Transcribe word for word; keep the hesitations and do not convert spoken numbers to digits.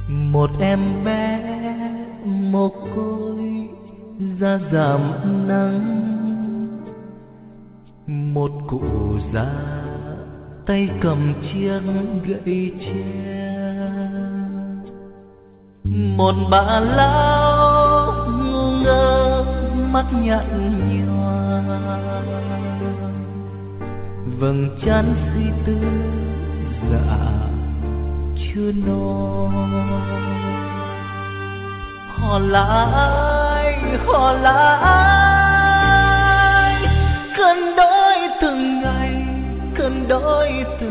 Một em bé mồ côi da giảm nắng, một cụ già tay cầm chiếc gậy tre, một bà lão ngu ngơ mắt nhăn nhòa, vầng trán suy tư dạ chưa no. Họ là ai, họ là ai, cơn đói từng ngày, cơn đói từng